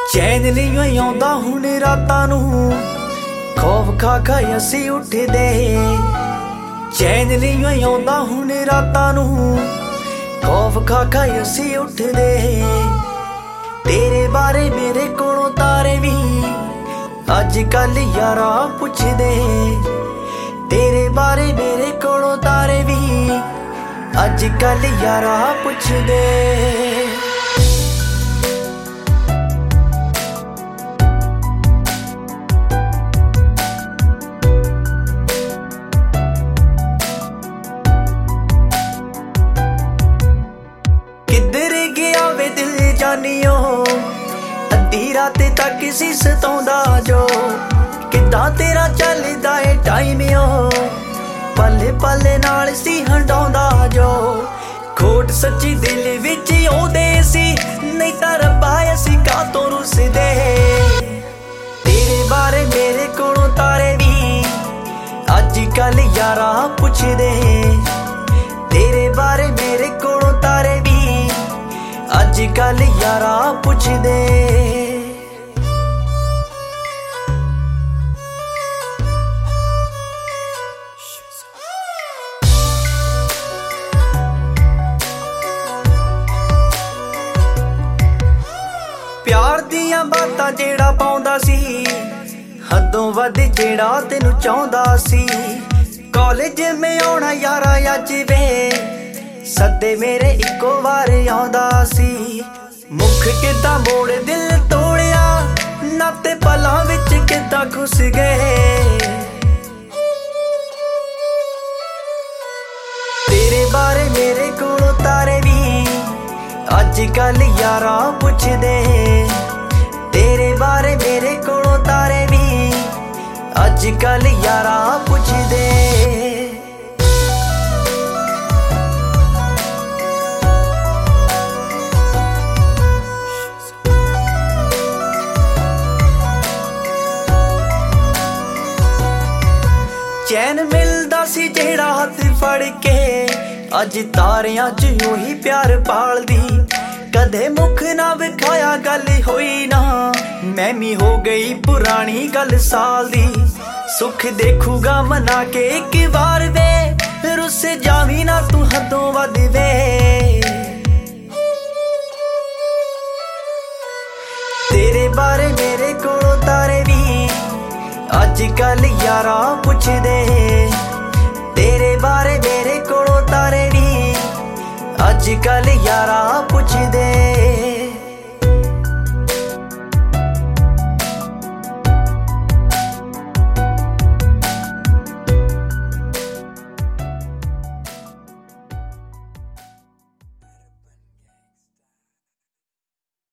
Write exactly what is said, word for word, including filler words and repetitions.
चैन नहीं आउंदा हुण रातां नूं, खौफ खा खा असीं उठदे। चैन नहीं आउंदा हुण रातां नूं, खौफ खा खा असीं उठदे। तेरे बारे मेरे कोलों तारे भी अज कल यारा पुछदे। तेरे बारे मेरे कोलों तारे भी अज कल यारा पुछदे। जानियो अद्धी रात तक सी सताउंदा जो, किदां तेरा चलदा है टाइम ओ, पले पले नाल सी हंडाउंदा जो। खोट सच्ची दिल विच ओदे सी, नहीं तां रब्बा असीं कातों रुसदे। तेरे बारे मेरे कोलों तारे भी अज कल यारा पुछदे। तेरे बारे मेरे कोलों तारे भी अज कल यारा पुछदे। प्यार दियां बातां जेड़ा पाउंदा सी, हदों वध जेड़ा तेनू चाहुंदा सी। कॉलेज में आउणा यारा अज वे सदे मेरे इको वार आउंदा सी। मुख किदां मोड़ दिल तोड़िया, नाते पलां विच किदां घुस गए। तेरे बारे मेरे कोलों तारे भी अज कल यारा पुछदे। तेरे बारे मेरे कोलों तारे भी अज कल यारा पुछदे। चैन मिलदा सी जेड़ा हथ फड़ के, अज तारियां च उही प्यार पालदी। कदे मुख ना विखाया गल होई ना, मैं भी हो गई पुरानी गल साल दी। सुख देखूगा मना के एक बार वे, रुस जावी ना तू हदों वध वे। तेरे बारे मेरे कोलों तारे भी अज कल यारा पुछदे। तेरे बारे मेरे कोलों तारे भी अज कल यारा पुछदे।